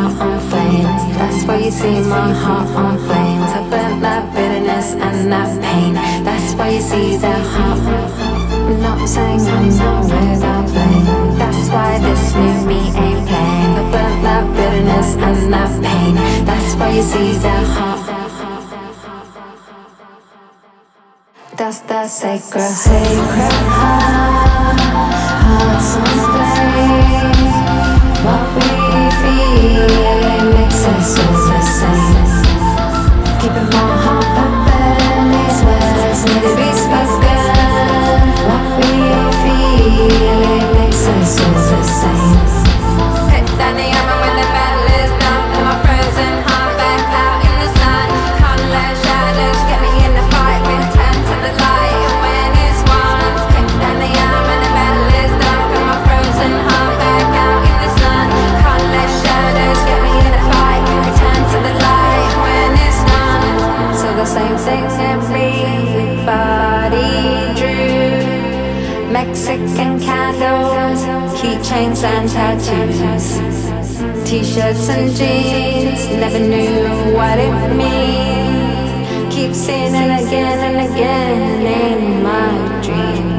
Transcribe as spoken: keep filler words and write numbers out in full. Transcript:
heart on flames. That's why you see my heart on flames. I burnt that bitterness and that pain. That's why you see that heart. I'm not saying I'm not without blame. That's why this new me ain't playing. I burnt that bitterness and that pain. That's why you see that heart. That's the sacred, sacred heart. Hearts on flame. What we feel makes us all the same. Keeping my heart open, these words need to be spoken. What we feel makes us all the same. Hit down the armor when the battle is done. Put my frozen heart back out in the sun. Can't let shadows get me in the fight. We turn to the light when it's won. Hit down the armor when the battle is done. Put my frozen heart back out in the sun. Can't let shadows get me in the fight. We turn to the light when it's done. So the same thing everybody drew. Mexican candles, keychains and tattoos, t-shirts and jeans, never knew what it means. Keep seeing it again and again in my dreams.